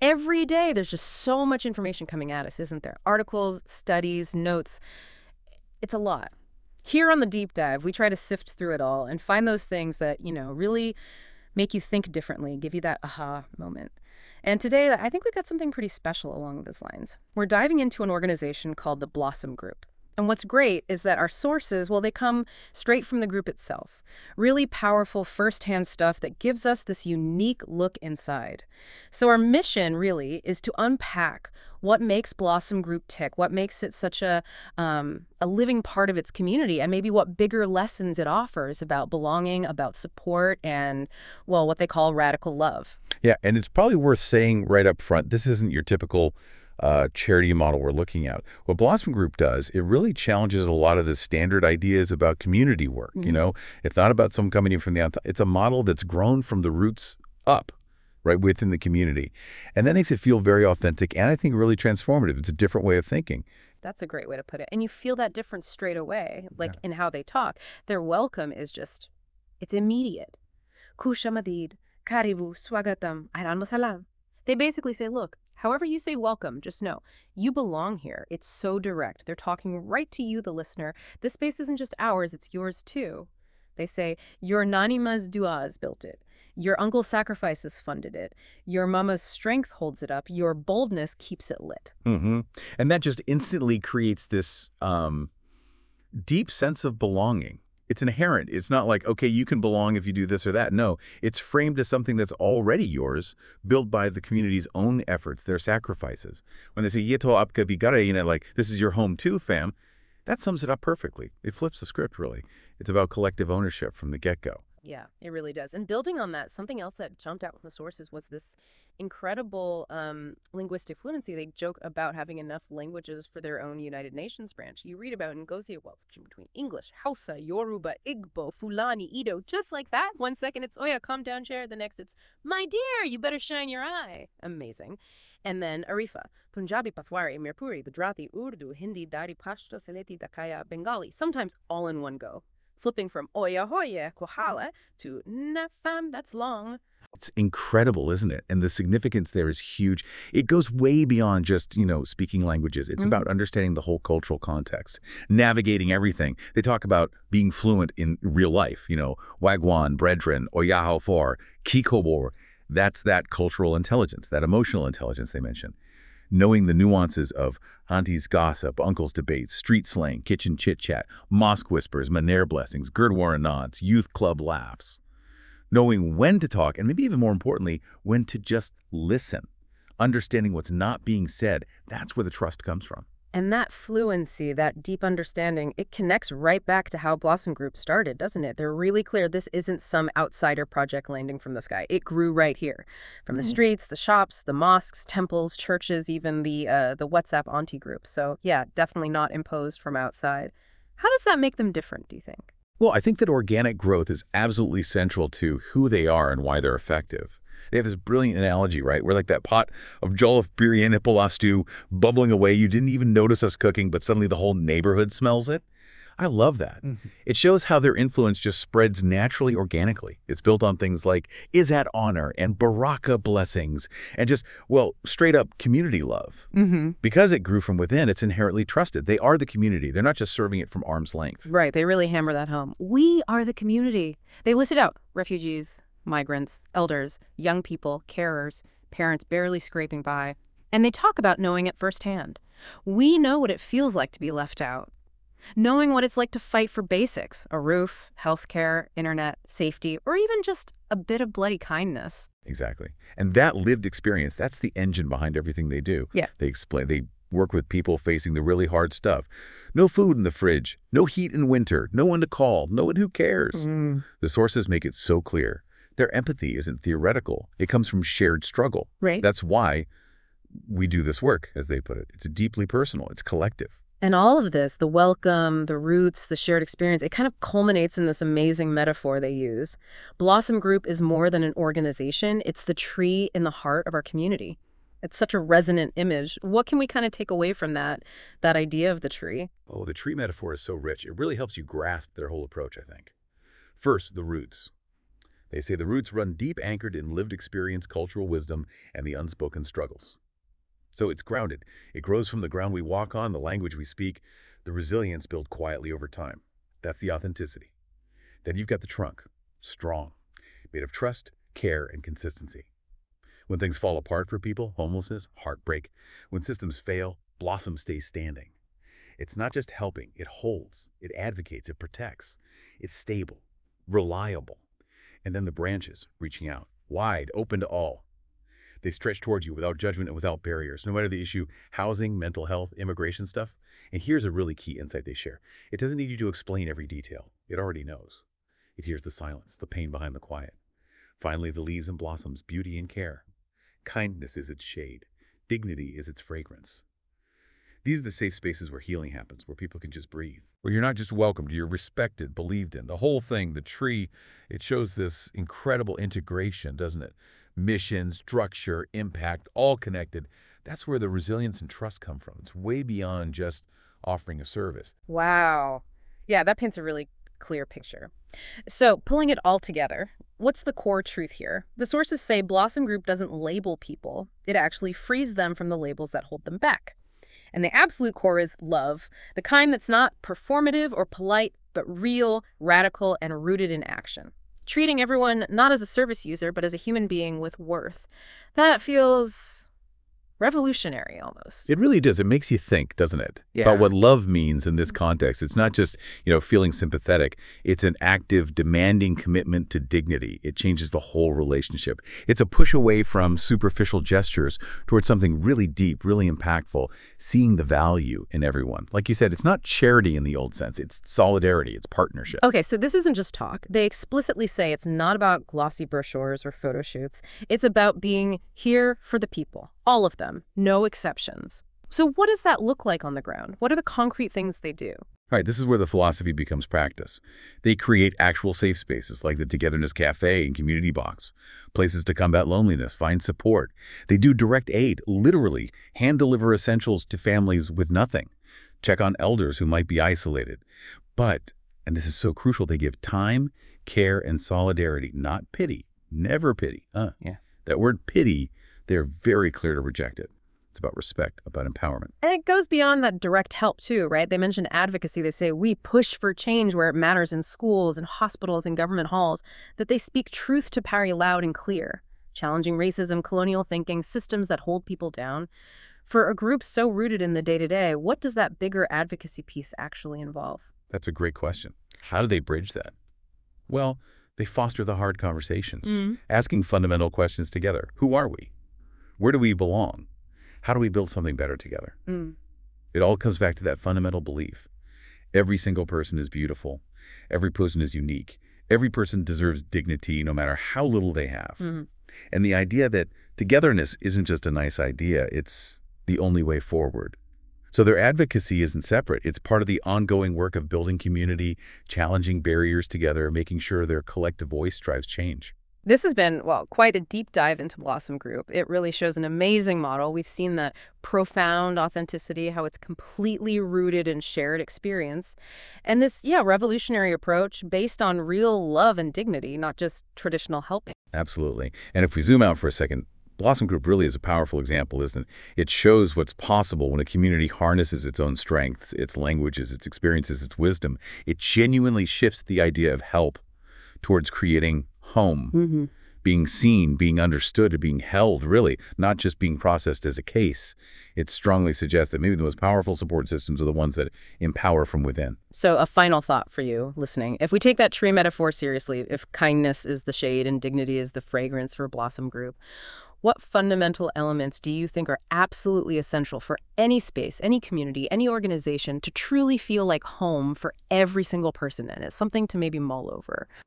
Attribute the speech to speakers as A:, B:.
A: every day there's just so much information coming at us, isn't there? Articles, studies, notes. It's a lot. Here on the Deep Dive, we try to sift through it all and find those things that, really make you think differently, give you that aha moment. And today, I think we've got something pretty special along those lines. We're diving into an organization called the Blossom Group. And what's great is that our sources, well, they come straight from the group itself. Really powerful firsthand stuff that gives us this unique look inside. So our mission, really, is to unpack what makes Blossom Group tick, what makes it such a living part of its community, and maybe what bigger lessons it offers about belonging, about support, and, well, what they call radical love.
B: Yeah, and it's probably worth saying right up front, this isn't your typical charity model we're looking at. What Blossom Group does, it really challenges a lot of the standard ideas about community work. It's not about some coming in from the outside. It's a model that's grown from the roots up, right, within the community. And that makes it feel very authentic and I think really transformative. It's a different way of thinking.
A: That's a great way to put it. And you feel that difference straight away, like in how they talk. Their welcome is just, it's immediate. Kushamadid, karibu, swagatam, ayran salam. They basically say, look, however you say welcome, just know, you belong here. It's so direct. They're talking right to you, the listener. This space isn't just ours, it's yours too. They say, your nanima's duas built it. Your uncle's sacrifices funded it. Your mama's strength holds it up. Your boldness keeps it lit.
B: And that just instantly creates this deep sense of belonging. It's inherent. It's not like, okay, you can belong if you do this or that. No, it's framed as something that's already yours, built by the community's own efforts, their sacrifices. When they say, Yeto apka bigare, like, this is your home too, fam, that sums it up perfectly. It flips the script, really. It's about collective ownership from the get-go.
A: Yeah, it really does. And building on that, something else that jumped out from the sources was this incredible linguistic fluency. They joke about having enough languages for their own United Nations branch. You read about Ngozi, well, between English, Hausa, Yoruba, Igbo, Fulani, Ido, just like that. 1 second it's, Oya, calm down, chair. The next it's, my dear, you better shine your eye. Amazing. And then Arifa, Punjabi, Pathwari, Mirpuri, Gujarati, Urdu, Hindi, Dari, Pashto, Sylheti, Dakaya, Bengali, sometimes all in one go. Flipping from Oya Hoya, Kohala to Nafam, that's long.
B: It's incredible, isn't it? And the significance there is huge. It goes way beyond just, speaking languages. It's about understanding the whole cultural context, navigating everything. They talk about being fluent in real life, Wagwan, Brethren, Oyaho For, Kikobor. That's that cultural intelligence, that emotional intelligence they mention. Knowing the nuances of auntie's gossip, uncle's debates, street slang, kitchen chit-chat, mosque whispers, maner blessings, Gurdwara nods, youth club laughs. Knowing when to talk, and maybe even more importantly, when to just listen. Understanding what's not being said, that's where the trust comes from.
A: And that fluency, that deep understanding, it connects right back to how Blossom Group started, doesn't it? They're really clear this isn't some outsider project landing from the sky. It grew right here. From the streets, the shops, the mosques, temples, churches, even the WhatsApp auntie group. So yeah, definitely not imposed from outside. How does that make them different, do you think?
B: Well, I think that organic growth is absolutely central to who they are and why they're effective. They have this brilliant analogy, right? We're like that pot of jollof biryani pulao stew bubbling away. You didn't even notice us cooking, but suddenly the whole neighborhood smells it. I love that. It shows how their influence just spreads naturally, organically. It's built on things like Izat honor and Baraka blessings and just, well, straight up community love. Because it grew from within, it's inherently trusted. They are the community. They're not just serving it from arm's length.
A: Right. They really hammer that home. We are the community. They listed out refugees, migrants, elders, young people, carers, parents barely scraping by. And they talk about knowing it firsthand. We know what it feels like to be left out. Knowing what it's like to fight for basics, a roof, healthcare, internet, safety, or even just a bit of bloody kindness.
B: Exactly. And that lived experience, that's the engine behind everything they do.
A: Yeah.
B: They work with people facing the really hard stuff. No food in the fridge, no heat in winter, no one to call, no one who cares. The sources make it so clear. Their empathy isn't theoretical. It comes from shared struggle.
A: Right.
B: That's why we do this work, as they put it. It's deeply personal. It's collective.
A: And all of this, the welcome, the roots, the shared experience, it kind of culminates in this amazing metaphor they use. Blossom Group is more than an organization. It's the tree in the heart of our community. It's such a resonant image. What can we kind of take away from that idea of the tree?
B: Oh, the tree metaphor is so rich. It really helps you grasp their whole approach, I think. First, the roots. They say the roots run deep, anchored in lived experience, cultural wisdom, and the unspoken struggles. So it's grounded. It grows from the ground we walk on, the language we speak, the resilience built quietly over time. That's the authenticity. Then you've got the trunk, strong, made of trust, care, and consistency. When things fall apart for people, homelessness, heartbreak, when systems fail, Blossom stays standing. It's not just helping, it holds, it advocates, it protects. It's stable, reliable. And then the branches, reaching out, wide, open to all. They stretch towards you without judgment and without barriers, no matter the issue, housing, mental health, immigration stuff. And here's a really key insight they share. It doesn't need you to explain every detail. It already knows. It hears the silence, the pain behind the quiet. Finally, the leaves and blossoms, beauty and care. Kindness is its shade. Dignity is its fragrance. These are the safe spaces where healing happens, where people can just breathe. Where you're not just welcomed, you're respected, believed in. The whole thing, the tree, it shows this incredible integration, doesn't it? Mission, structure, impact, all connected. That's where the resilience and trust come from. It's way beyond just offering a service.
A: Wow. Yeah, that paints a really clear picture. So, pulling it all together, what's the core truth here? The sources say Blossom Group doesn't label people. It actually frees them from the labels that hold them back. And the absolute core is love, the kind that's not performative or polite, but real, radical, and rooted in action. Treating everyone not as a service user, but as a human being with worth. That feels revolutionary almost.
B: It really does. It makes you think, doesn't it?
A: Yeah.
B: About what love means in this context. It's not just, feeling sympathetic. It's an active, demanding commitment to dignity. It changes the whole relationship. It's a push away from superficial gestures towards something really deep, really impactful, seeing the value in everyone. Like you said, it's not charity in the old sense. It's solidarity. It's partnership.
A: Okay, so this isn't just talk. They explicitly say it's not about glossy brochures or photo shoots. It's about being here for the people. All of them, no exceptions. So what does that look like on the ground? What are the concrete things they do?
B: All right, this is where the philosophy becomes practice. They create actual safe spaces like the Togetherness Cafe and Community Box, places to combat loneliness, find support. They do direct aid, literally hand-deliver essentials to families with nothing. Check on elders who might be isolated. But, and this is so crucial, they give time, care, and solidarity, not pity. Never pity.
A: Yeah.
B: That word pity, they're very clear to reject it. It's about respect, about empowerment.
A: And it goes beyond that direct help too, right? They mention advocacy. They say we push for change where it matters in schools and hospitals and government halls, that they speak truth to power loud and clear, challenging racism, colonial thinking, systems that hold people down. For a group so rooted in the day-to-day, what does that bigger advocacy piece actually involve?
B: That's a great question. How do they bridge that? Well, they foster the hard conversations, asking fundamental questions together. Who are we? Where do we belong? How do we build something better together? It all comes back to that fundamental belief. Every single person is beautiful. Every person is unique. Every person deserves dignity no matter how little they have. And the idea that togetherness isn't just a nice idea, it's the only way forward. So their advocacy isn't separate. It's part of the ongoing work of building community, challenging barriers together, making sure their collective voice drives change.
A: This has been, well, quite a deep dive into Blossom Group. It really shows an amazing model. We've seen the profound authenticity, how it's completely rooted in shared experience. And this, revolutionary approach based on real love and dignity, not just traditional helping.
B: Absolutely. And if we zoom out for a second, Blossom Group really is a powerful example, isn't it? It shows what's possible when a community harnesses its own strengths, its languages, its experiences, its wisdom. It genuinely shifts the idea of help towards creating home, being seen, being understood, and being held, really, not just being processed as a case. It strongly suggests that maybe the most powerful support systems are the ones that empower from within.
A: So a final thought for you listening. If we take that tree metaphor seriously, if kindness is the shade and dignity is the fragrance for Blossom Group, what fundamental elements do you think are absolutely essential for any space, any community, any organization to truly feel like home for every single person in it? Something to maybe mull over.